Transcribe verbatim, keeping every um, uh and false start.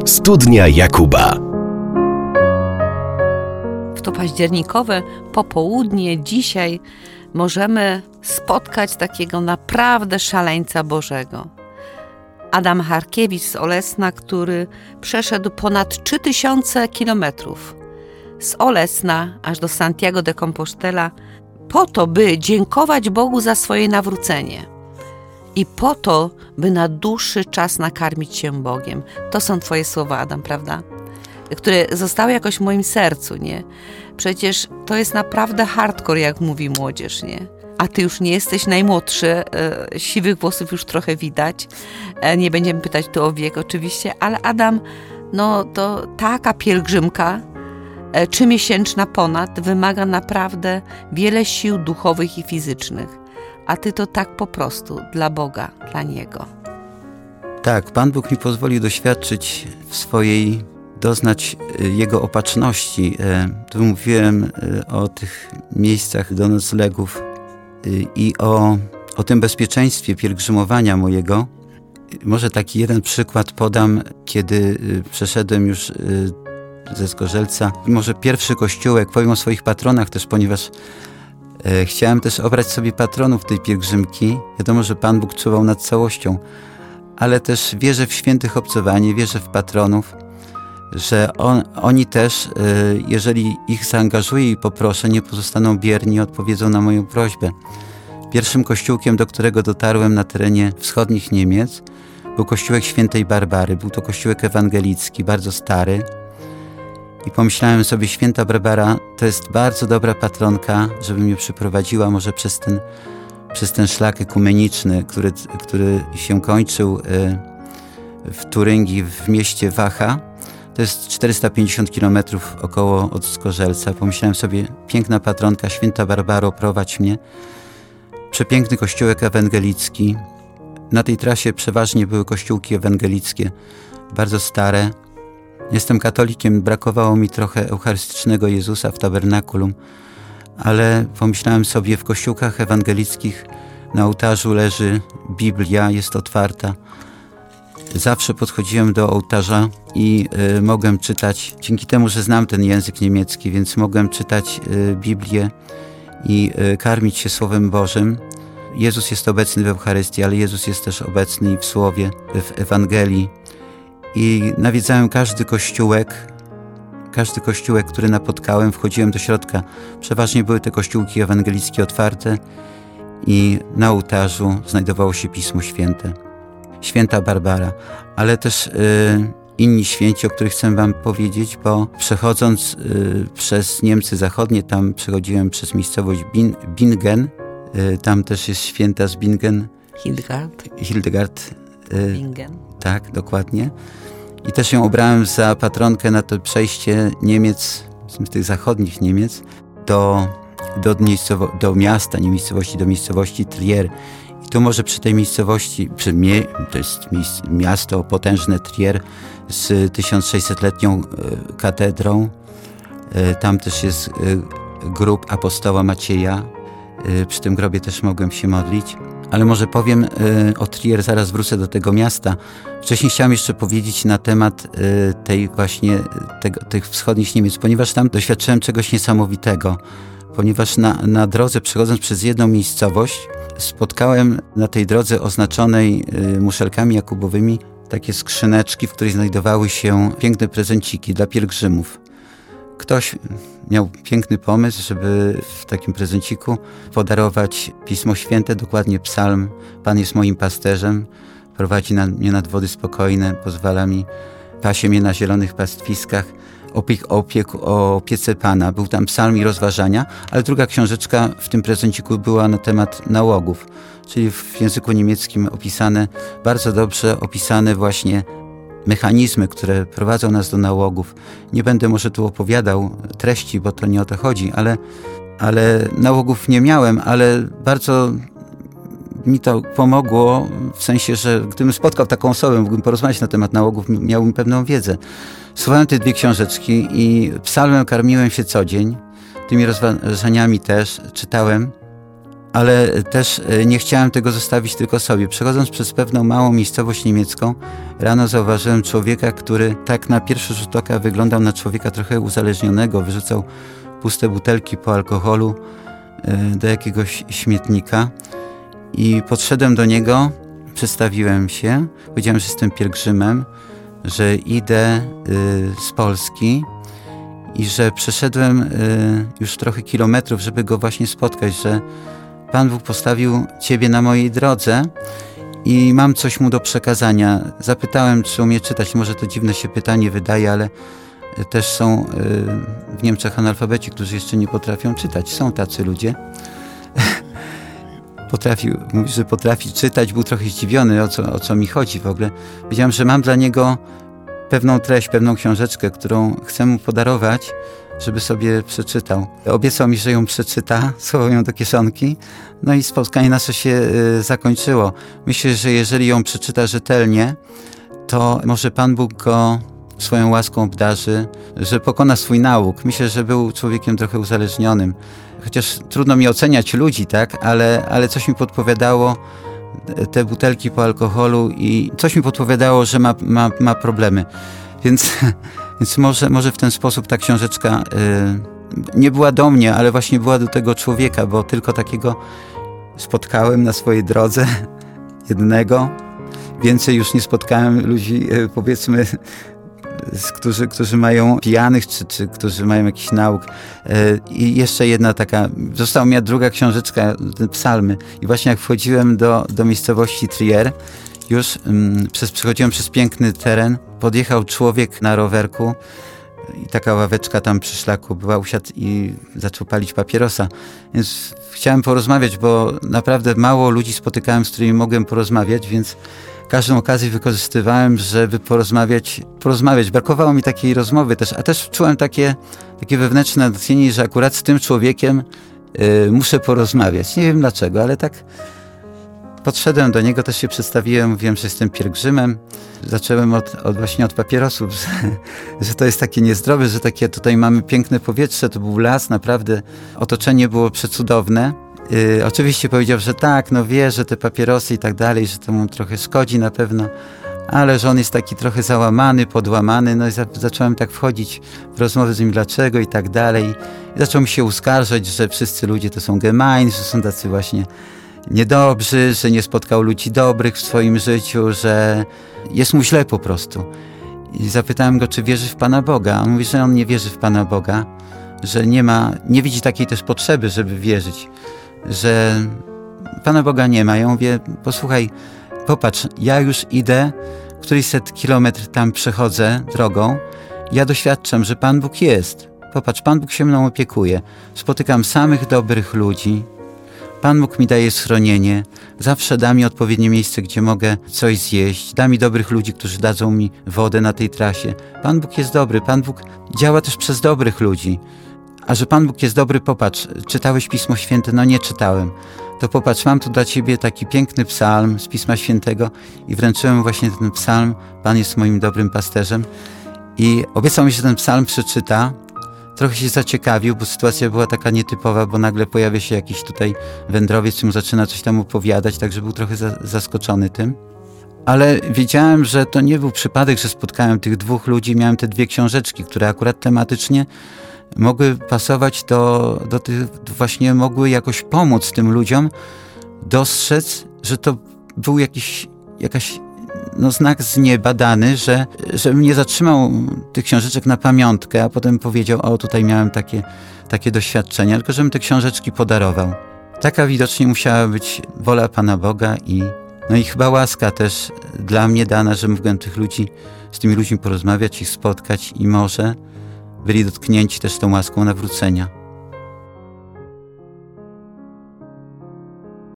Studnia Jakuba. W to październikowe popołudnie dzisiaj możemy spotkać takiego naprawdę szaleńca Bożego. Adam Harkiewicz z Olesna, który przeszedł ponad trzy tysiące kilometrów z Olesna aż do Santiago de Compostela po to, by dziękować Bogu za swoje nawrócenie i po to, by na dłuższy czas nakarmić się Bogiem. To są Twoje słowa, Adam, prawda? Które zostały jakoś w moim sercu, nie? Przecież to jest naprawdę hardcore, jak mówi młodzież, nie? A Ty już nie jesteś najmłodszy, e, siwych włosów już trochę widać. E, nie będziemy pytać tu o wiek oczywiście, ale Adam, no to taka pielgrzymka, e, trzymiesięczna ponad, wymaga naprawdę wiele sił duchowych i fizycznych. A Ty to tak po prostu, dla Boga, dla Niego. Tak, Pan Bóg mi pozwolił doświadczyć w swojej, doznać Jego opatrzności. Tu mówiłem o tych miejscach do noclegów i o, o tym bezpieczeństwie pielgrzymowania mojego. Może taki jeden przykład podam, kiedy przeszedłem już ze Zgorzelca. Może pierwszy kościółek, powiem o swoich patronach też, ponieważ chciałem też obrać sobie patronów tej pielgrzymki. Wiadomo, że Pan Bóg czuwał nad całością, ale też wierzę w świętych obcowanie, wierzę w patronów, że on, oni też, jeżeli ich zaangażuję i poproszę, nie pozostaną bierni, odpowiedzą na moją prośbę. Pierwszym kościółkiem, do którego dotarłem na terenie wschodnich Niemiec, był kościółek świętej Barbary. Był to kościółek ewangelicki, bardzo stary. I pomyślałem sobie, święta Barbara to jest bardzo dobra patronka, żeby mnie przyprowadziła może przez ten, przez ten szlak ekumeniczny, który, który się kończył w Turyngii, w mieście Wacha. To jest czterysta pięćdziesiąt kilometrów około od Zgorzelca. Pomyślałem sobie, piękna patronka, święta Barbaro, prowadź mnie. Przepiękny kościółek ewangelicki. Na tej trasie przeważnie były kościółki ewangelickie, bardzo stare. Jestem katolikiem, brakowało mi trochę eucharystycznego Jezusa w tabernakulum, ale pomyślałem sobie, w kościółkach ewangelickich na ołtarzu leży Biblia, jest otwarta. Zawsze podchodziłem do ołtarza i y, mogłem czytać, dzięki temu, że znam ten język niemiecki, więc mogłem czytać y, Biblię i y, karmić się Słowem Bożym. Jezus jest obecny w Eucharystii, ale Jezus jest też obecny w Słowie, w Ewangelii. I nawiedzałem każdy kościółek, każdy kościółek, który napotkałem, wchodziłem do środka. Przeważnie były te kościółki ewangelickie otwarte i na ołtarzu znajdowało się Pismo Święte. Święta Barbara, ale też y, inni święci, o których chcę wam powiedzieć, bo przechodząc y, przez Niemcy Zachodnie, tam przechodziłem przez miejscowość Bin, Bingen, y, tam też jest święta z Bingen. Hildegard. Hildegard. Y, Bingen. Tak, dokładnie. I też ją obrałem za patronkę na to przejście Niemiec, z tych zachodnich Niemiec, do, do, miejscowo- do miasta, nie miejscowości, do miejscowości Trier. I tu może przy tej miejscowości, przy mie- to jest miejsc- miasto potężne Trier z tysiąc sześćsetletnią e, katedrą. E, tam też jest e, grób apostoła Macieja. E, przy tym grobie też mogłem się modlić. Ale może powiem y, o Trier, zaraz wrócę do tego miasta. Wcześniej chciałem jeszcze powiedzieć na temat y, tej właśnie tego, tych wschodnich Niemiec, ponieważ tam doświadczyłem czegoś niesamowitego. Ponieważ na, na drodze, przechodząc przez jedną miejscowość, spotkałem na tej drodze oznaczonej y, muszelkami jakubowymi takie skrzyneczki, w których znajdowały się piękne prezenciki dla pielgrzymów. Ktoś miał piękny pomysł, żeby w takim prezenciku podarować Pismo Święte, dokładnie psalm Pan jest moim pasterzem, prowadzi na, mnie nad wody spokojne, pozwala mi, pasie mnie na zielonych pastwiskach, opiek, opiek o opiece Pana. Był tam psalm i rozważania, ale druga książeczka w tym prezenciku była na temat nałogów, czyli w języku niemieckim opisane, bardzo dobrze opisane właśnie mechanizmy, które prowadzą nas do nałogów. Nie będę może tu opowiadał treści, bo to nie o to chodzi, ale, ale nałogów nie miałem, ale bardzo mi to pomogło, w sensie, że gdybym spotkał taką osobę, mógłbym porozmawiać na temat nałogów, miałbym pewną wiedzę. Słuchałem te dwie książeczki i psalmem karmiłem się co dzień, tymi rozważaniami też czytałem ale też nie chciałem tego zostawić tylko sobie. Przechodząc przez pewną małą miejscowość niemiecką, rano zauważyłem człowieka, który tak na pierwszy rzut oka wyglądał na człowieka trochę uzależnionego, wyrzucał puste butelki po alkoholu do jakiegoś śmietnika i podszedłem do niego, przedstawiłem się, powiedziałem, że jestem pielgrzymem, że idę z Polski i że przeszedłem już trochę kilometrów, żeby go właśnie spotkać, że Pan Bóg postawił Ciebie na mojej drodze i mam coś Mu do przekazania. Zapytałem, czy umie czytać. Może to dziwne się pytanie wydaje, ale też są w Niemczech analfabeci, którzy jeszcze nie potrafią czytać. Są tacy ludzie. Potrafił, mówi, że potrafi czytać. Był trochę zdziwiony, o co, o co mi chodzi w ogóle. Powiedziałem, że mam dla niego pewną treść, pewną książeczkę, którą chcę mu podarować, żeby sobie przeczytał. Obiecał mi, że ją przeczyta, schował ją do kieszonki, no i spotkanie nasze się y, zakończyło. Myślę, że jeżeli ją przeczyta rzetelnie, to może Pan Bóg go swoją łaską obdarzy, że pokona swój nauk. Myślę, że był człowiekiem trochę uzależnionym. Chociaż trudno mi oceniać ludzi, tak, ale, ale coś mi podpowiadało, te butelki po alkoholu i coś mi podpowiadało, że ma, ma, ma problemy. Więc, więc może, może w ten sposób ta książeczka y, nie była do mnie, ale właśnie była do tego człowieka, bo tylko takiego spotkałem na swojej drodze, jednego. Więcej już nie spotkałem ludzi, y, powiedzmy, z, którzy, którzy mają pijanych, czy, czy którzy mają jakiś nauk. Y, I jeszcze jedna taka, została mi druga książeczka, psalmy. I właśnie jak wchodziłem do, do miejscowości Trier, już um, przez, przechodziłem przez piękny teren, podjechał człowiek na rowerku i taka ławeczka tam przy szlaku była, usiadł i zaczął palić papierosa. Więc chciałem porozmawiać, bo naprawdę mało ludzi spotykałem, z którymi mogłem porozmawiać, więc każdą okazję wykorzystywałem, żeby porozmawiać. porozmawiać. Brakowało mi takiej rozmowy też, a też czułem takie, takie wewnętrzne natchnienie, że akurat z tym człowiekiem y, muszę porozmawiać. Nie wiem dlaczego, ale tak podszedłem do niego, też się przedstawiłem, mówiłem, że jestem pielgrzymem. Zacząłem od, od właśnie od papierosów, że, że to jest takie niezdrowe, że takie tutaj mamy piękne powietrze, to był las, naprawdę otoczenie było przecudowne. Yy, oczywiście powiedział, że tak, no wie, że te papierosy i tak dalej, że to mu trochę szkodzi na pewno, ale że on jest taki trochę załamany, podłamany, no i za, zacząłem tak wchodzić w rozmowy z nim, dlaczego i tak dalej. I zaczął mi się uskarżać, że wszyscy ludzie to są gemein, że są tacy właśnie niedobrzy, że nie spotkał ludzi dobrych w swoim życiu, że jest mu źle po prostu. I zapytałem go, czy wierzy w Pana Boga. On mówi, że on nie wierzy w Pana Boga, że nie ma, nie widzi takiej też potrzeby, żeby wierzyć, że Pana Boga nie ma. Ja mówię, posłuchaj, popatrz, ja już idę, któryś set kilometr tam przechodzę drogą, ja doświadczam, że Pan Bóg jest. Popatrz, Pan Bóg się mną opiekuje. Spotykam samych dobrych ludzi. Pan Bóg mi daje schronienie, zawsze da mi odpowiednie miejsce, gdzie mogę coś zjeść, da mi dobrych ludzi, którzy dadzą mi wodę na tej trasie. Pan Bóg jest dobry, Pan Bóg działa też przez dobrych ludzi. A że Pan Bóg jest dobry, popatrz, czytałeś Pismo Święte? No nie czytałem. To popatrz, mam tu dla Ciebie taki piękny psalm z Pisma Świętego i wręczyłem właśnie ten psalm, Pan jest moim dobrym pasterzem. I obiecał mi, że ten psalm przeczyta. Trochę się zaciekawił, bo sytuacja była taka nietypowa, bo nagle pojawia się jakiś tutaj wędrowiec, który mu zaczyna coś tam opowiadać, także był trochę za, zaskoczony tym. Ale wiedziałem, że to nie był przypadek, że spotkałem tych dwóch ludzi, miałem te dwie książeczki, które akurat tematycznie mogły pasować do, do tych, właśnie mogły jakoś pomóc tym ludziom dostrzec, że to był jakiś, jakaś no, znak z nieba dany, że, że mnie zatrzymał tych książeczek na pamiątkę, a potem powiedział, o tutaj miałem takie, takie doświadczenia, tylko żebym te książeczki podarował. Taka widocznie musiała być wola Pana Boga i no i chyba łaska też dla mnie dana, że mogłem tych ludzi, z tymi ludźmi porozmawiać, ich spotkać i może byli dotknięci też tą łaską nawrócenia.